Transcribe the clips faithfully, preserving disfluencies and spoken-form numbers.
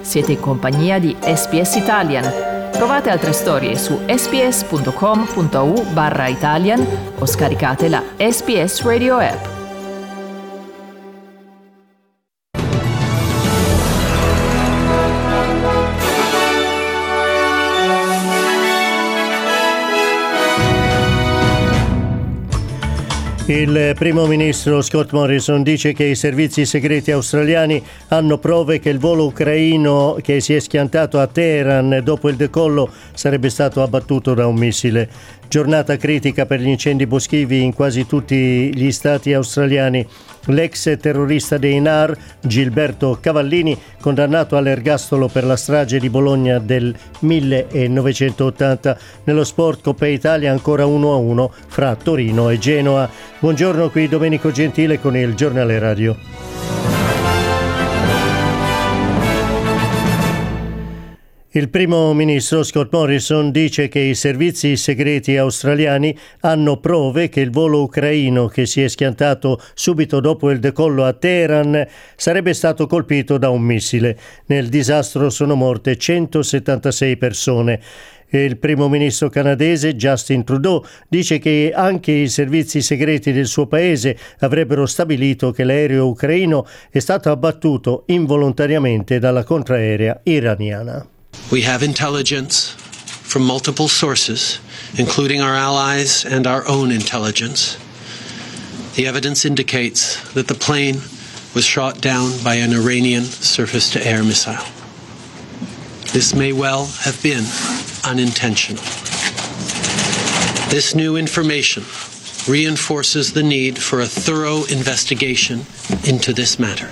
Siete in compagnia di S B S Italian. Trovate altre storie su sbs.com.au barra Italian o scaricate la S B S Radio app. Il primo ministro Scott Morrison dice che i servizi segreti australiani hanno prove che il volo ucraino che si è schiantato a Teheran dopo il decollo sarebbe stato abbattuto da un missile. Giornata critica per gli incendi boschivi in quasi tutti gli stati australiani. L'ex terrorista dei N A R, Gilberto Cavallini, condannato all'ergastolo per la strage di Bologna del millenovecentottanta. Nello sport Coppa Italia ancora uno a uno fra Torino e Genoa. Buongiorno, qui Domenico Gentile con il Giornale Radio. Il primo ministro Scott Morrison dice che i servizi segreti australiani hanno prove che il volo ucraino che si è schiantato subito dopo il decollo a Teheran sarebbe stato colpito da un missile. Nel disastro sono morte centosettantasei persone. Il primo ministro canadese Justin Trudeau dice che anche i servizi segreti del suo paese avrebbero stabilito che l'aereo ucraino è stato abbattuto involontariamente dalla contraerea iraniana. We have intelligence from multiple sources, including our allies and our own intelligence. The evidence indicates that the plane was shot down by an Iranian surface-to-air missile. This may well have been unintentional. This new information reinforces the need for a thorough investigation into this matter.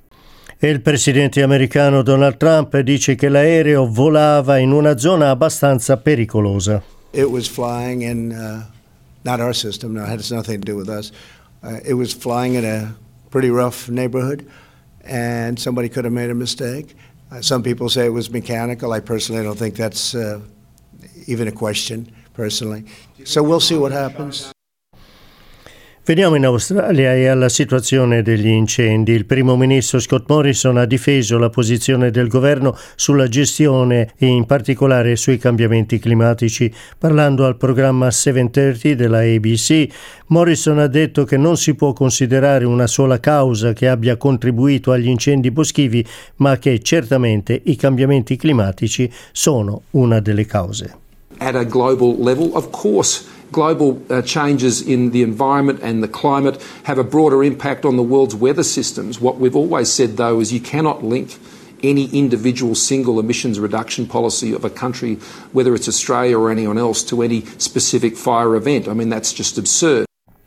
E il presidente americano Donald Trump dice che l'aereo volava in una zona abbastanza pericolosa. It was flying in uh, not our system, no, it has nothing to do with us. Uh, it was flying in a pretty rough neighborhood and somebody could have made a mistake. Uh, some people say it was mechanical. I personally don't think that's uh, even a question, personally. So we'll see what happens. Veniamo in Australia e alla situazione degli incendi. Il primo ministro Scott Morrison ha difeso la posizione del governo sulla gestione e in particolare sui cambiamenti climatici. Parlando al programma sette della A B C, Morrison ha detto che non si può considerare una sola causa che abbia contribuito agli incendi boschivi, ma che certamente i cambiamenti climatici sono una delle cause. At a global level, of course, global uh, changes in the environment and the climate have a broader impact on the world's weather systems. What we've always said, though, is you cannot link any individual single emissions reduction policy of a country, whether it's Australia or anyone else, to any specific fire event. I mean, that's just absurd.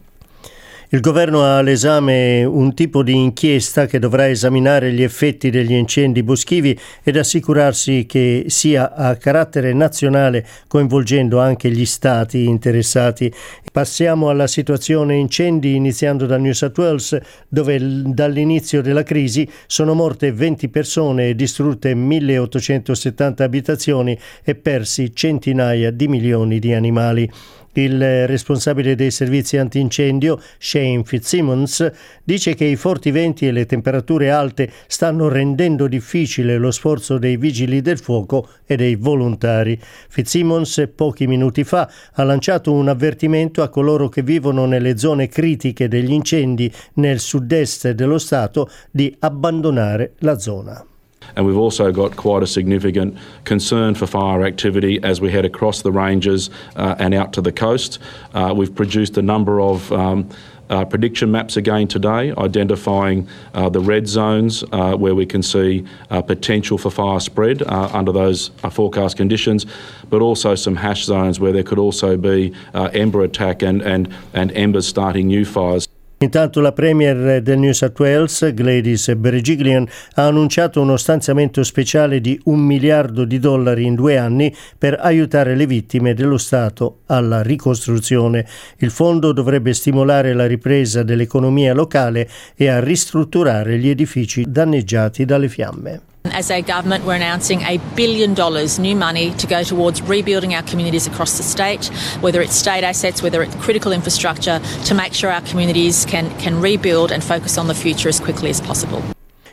Il governo ha all'esame un tipo di inchiesta che dovrà esaminare gli effetti degli incendi boschivi ed assicurarsi che sia a carattere nazionale, coinvolgendo anche gli stati interessati. Passiamo alla situazione incendi, iniziando da New South Wales, dove dall'inizio della crisi sono morte venti persone e distrutte milleottocentosettanta abitazioni e persi centinaia di milioni di animali. Il responsabile dei servizi antincendio, Shane Fitzsimmons, dice che i forti venti e le temperature alte stanno rendendo difficile lo sforzo dei vigili del fuoco e dei volontari. Fitzsimmons pochi minuti fa ha lanciato un avvertimento a coloro che vivono nelle zone critiche degli incendi nel sud-est dello Stato di abbandonare la zona. And we've also got quite a significant concern for fire activity as we head across the ranges uh, and out to the coast. Uh, we've produced a number of um, uh, prediction maps again today, identifying uh, the red zones uh, where we can see uh, potential for fire spread uh, under those uh, forecast conditions, but also some hash zones where there could also be uh, ember attack and, and, and embers starting new fires. Intanto la Premier del New South Wales, Gladys Berejiklian, ha annunciato uno stanziamento speciale di un miliardo di dollari in due anni per aiutare le vittime dello Stato alla ricostruzione. Il fondo dovrebbe stimolare la ripresa dell'economia locale e a ristrutturare gli edifici danneggiati dalle fiamme. As a government, we're announcing a billion dollars new money to go towards rebuilding our communities across the state, whether it's state assets, whether it's critical infrastructure, to make sure our communities can, can rebuild and focus on the future as quickly as possible.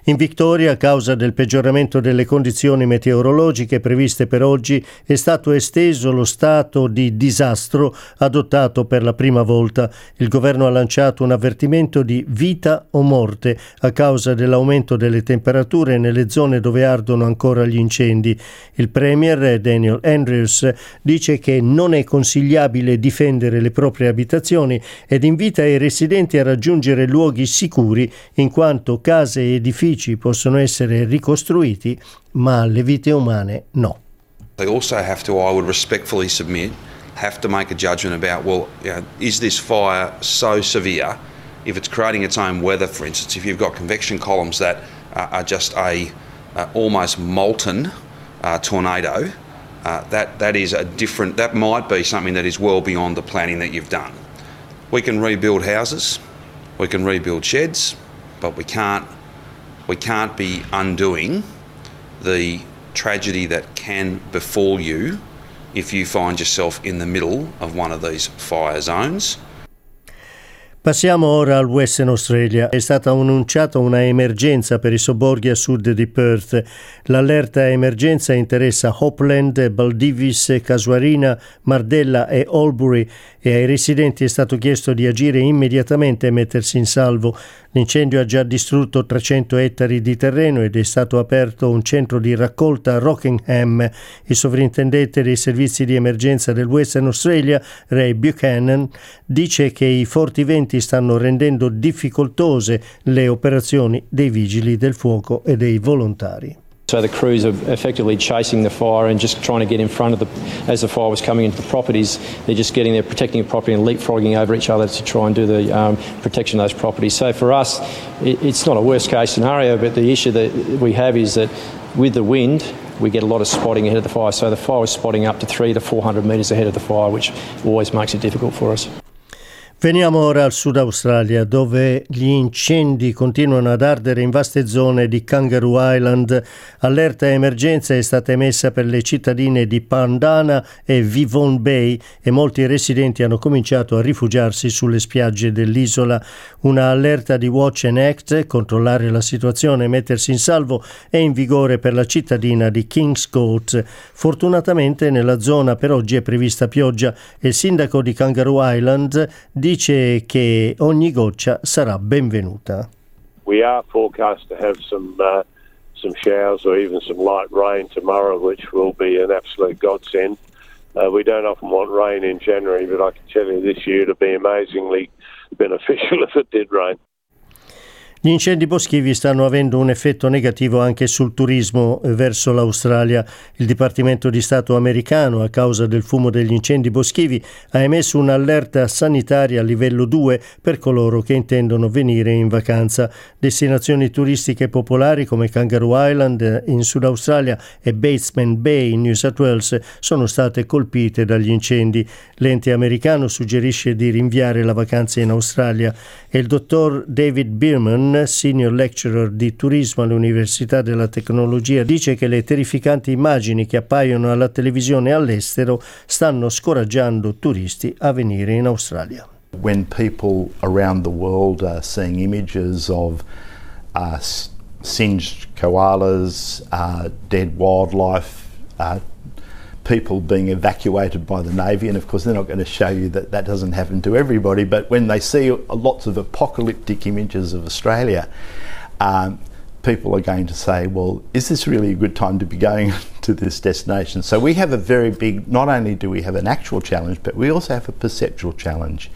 In Victoria, a causa del peggioramento delle condizioni meteorologiche previste per oggi, è stato esteso lo stato di disastro adottato per la prima volta. Il governo ha lanciato un avvertimento di vita o morte a causa dell'aumento delle temperature nelle zone dove ardono ancora gli incendi. Il premier Daniel Andrews dice che non è consigliabile difendere le proprie abitazioni ed invita i residenti a raggiungere luoghi sicuri, in quanto case e edifici possono essere ricostruiti, ma le vite umane no. They also have to, I would respectfully submit, have to make a judgment about, well, you know, is this fire so severe? If it's creating its own weather, for instance, if you've got convection columns that uh, are just a uh, almost molten uh, tornado, uh, that that is a different. That might be something that is well beyond the planning that you've done. We can rebuild houses, we can rebuild sheds, but we can't. We can't be undoing the tragedy that can befall you if you find yourself in the middle of one of these fire zones. Passiamo ora al Western Australia. È stata annunciata una emergenza per i sobborghi a sud di Perth. L'allerta emergenza interessa Hopland, Baldivis, Casuarina, Mardella e Albury e ai residenti è stato chiesto di agire immediatamente e mettersi in salvo. L'incendio ha già distrutto trecento ettari di terreno ed è stato aperto un centro di raccolta a Rockingham. Il sovrintendente dei servizi di emergenza del Western Australia, Ray Buchanan, dice che i forti venti stanno rendendo difficoltose le operazioni dei vigili del fuoco e dei volontari. So the crews are effectively chasing the fire and just trying to get in front of the, as the fire was coming into the properties, they're just getting there, protecting the property and leapfrogging over each other to try and do the um, protection of those properties. So for us, it, it's not a worst case scenario, but the issue that we have is that with the wind, we get a lot of spotting ahead of the fire. So the fire was spotting up to three to four hundred metres ahead of the fire, which always makes it difficult for us. Veniamo ora al Sud Australia, dove gli incendi continuano ad ardere in vaste zone di Kangaroo Island. Allerta emergenza è stata emessa per le cittadine di Pandana e Vivon Bay e molti residenti hanno cominciato a rifugiarsi sulle spiagge dell'isola. Una allerta di Watch and Act, controllare la situazione e mettersi in salvo, è in vigore per la cittadina di Kings Court. Fortunatamente nella zona per oggi è prevista pioggia e il sindaco di Kangaroo Island dice che ogni goccia sarà benvenuta. We are forecast to have some uh, some showers or even some light rain tomorrow, which will be an absolute godsend. Uh, we don't often want rain in January, but I can tell you this year it'll be amazingly beneficial if it did rain. Gli incendi boschivi stanno avendo un effetto negativo anche sul turismo verso l'Australia. Il Dipartimento di Stato americano, a causa del fumo degli incendi boschivi, ha emesso un'allerta sanitaria a livello due per coloro che intendono venire in vacanza. Destinazioni turistiche popolari come Kangaroo Island in Sud Australia e Batemans Bay in New South Wales sono state colpite dagli incendi. L'ente americano suggerisce di rinviare la vacanza in Australia e il dottor David Bierman, senior lecturer di turismo all'Università della Tecnologia, dice che le terrificanti immagini che appaiono alla televisione all'estero stanno scoraggiando turisti a venire in Australia. When people around the world are seeing images of uh, singed koalas, uh, dead wildlife, uh, people being evacuated by the Navy, and of course they're not going to show you that that doesn't happen to everybody, but when they see lots of apocalyptic images of Australia, um, people are going to say, well, is this really a good time to be going to this destination? So we have a very big, not only do we have an actual challenge, but we also have a perceptual challenge.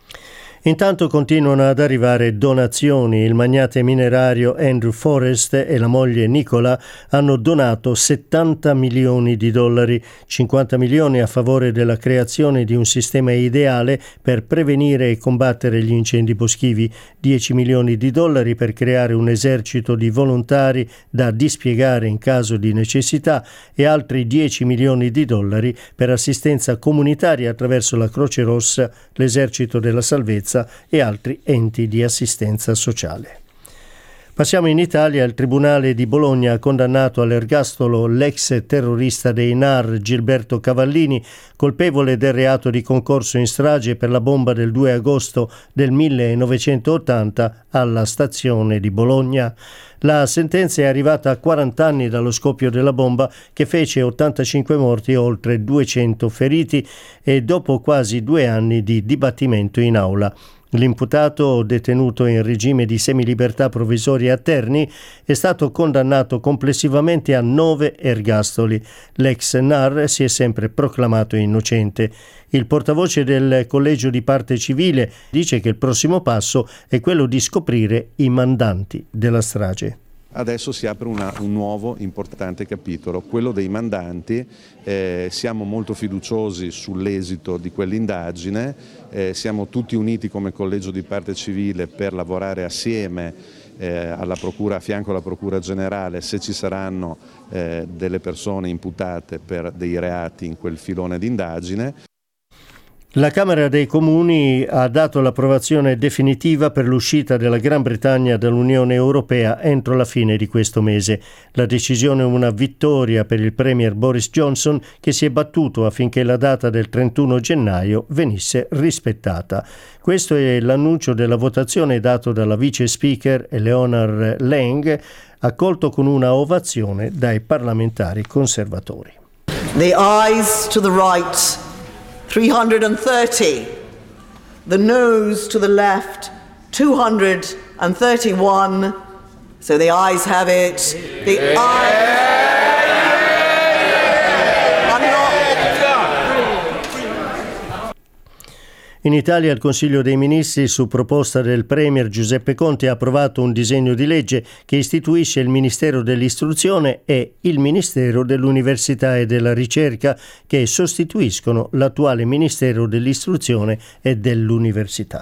Intanto continuano ad arrivare donazioni. Il magnate minerario Andrew Forrest e la moglie Nicola hanno donato settanta milioni di dollari, cinquanta milioni a favore della creazione di un sistema ideale per prevenire e combattere gli incendi boschivi, dieci milioni di dollari per creare un esercito di volontari da dispiegare in caso di necessità e altri dieci milioni di dollari per assistenza comunitaria attraverso la Croce Rossa, l'Esercito della Salvezza e altri enti di assistenza sociale. Passiamo in Italia. Il Tribunale di Bologna ha condannato all'ergastolo l'ex terrorista dei N A R Gilberto Cavallini, colpevole del reato di concorso in strage per la bomba del due agosto del millenovecentottanta alla stazione di Bologna. La sentenza è arrivata a quaranta anni dallo scoppio della bomba, che fece ottantacinque morti e oltre duecento feriti, e dopo quasi due anni di dibattimento in aula. L'imputato, detenuto in regime di semilibertà provvisoria a Terni, è stato condannato complessivamente a nove ergastoli. L'ex N A R si è sempre proclamato innocente. Il portavoce del Collegio di Parte Civile dice che il prossimo passo è quello di scoprire i mandanti della strage. Adesso si apre una, un nuovo importante capitolo, quello dei mandanti. Eh, siamo molto fiduciosi sull'esito di quell'indagine, eh, siamo tutti uniti come Collegio di Parte Civile per lavorare assieme eh, alla procura, a fianco alla Procura Generale, se ci saranno eh, delle persone imputate per dei reati in quel filone d'indagine. La Camera dei Comuni ha dato l'approvazione definitiva per l'uscita della Gran Bretagna dall'Unione Europea entro la fine di questo mese. La decisione è una vittoria per il Premier Boris Johnson, che si è battuto affinché la data del trentuno gennaio venisse rispettata. Questo è l'annuncio della votazione dato dalla Vice Speaker Eleanor Lang, accolto con una ovazione dai parlamentari conservatori. The ayes to the right. three hundred thirty, the noes to the left, two hundred thirty-one, so the ayes have it. The ayes are not. In Italia il Consiglio dei Ministri, su proposta del Premier Giuseppe Conte, ha approvato un disegno di legge che istituisce il Ministero dell'Istruzione e il Ministero dell'Università e della Ricerca, che sostituiscono l'attuale Ministero dell'Istruzione e dell'Università.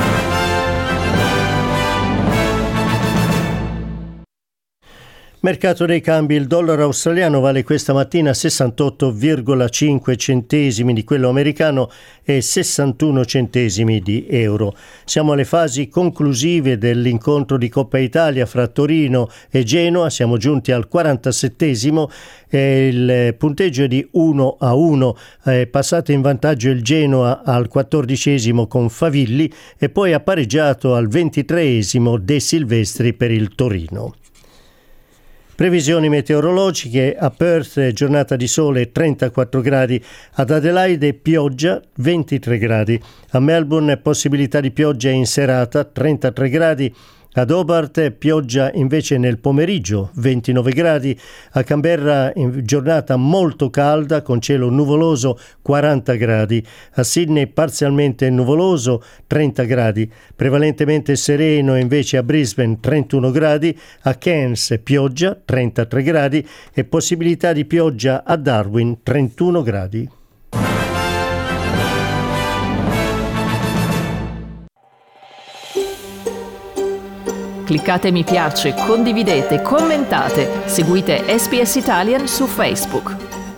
Mercato dei cambi. Il dollaro australiano vale questa mattina sessantotto virgola cinque centesimi di quello americano e sessantuno centesimi di euro. Siamo alle fasi conclusive dell'incontro di Coppa Italia fra Torino e Genoa, siamo giunti al quarantasettesimo e il punteggio è di uno a uno. È passato in vantaggio il Genoa al quattordicesimo con Favilli e poi ha pareggiato al ventitreesimo De Silvestri per il Torino. Previsioni meteorologiche: a Perth giornata di sole trentaquattro gradi, ad Adelaide pioggia ventitré gradi, a Melbourne possibilità di pioggia in serata trentatré gradi, ad Hobart pioggia invece nel pomeriggio ventinove gradi, a Canberra in giornata molto calda con cielo nuvoloso quaranta gradi, a Sydney parzialmente nuvoloso trenta gradi, prevalentemente sereno invece a Brisbane trentuno gradi, a Cairns pioggia trentatré gradi e possibilità di pioggia a Darwin trentuno gradi. Cliccate mi piace, condividete, commentate, seguite S B S Italian su Facebook.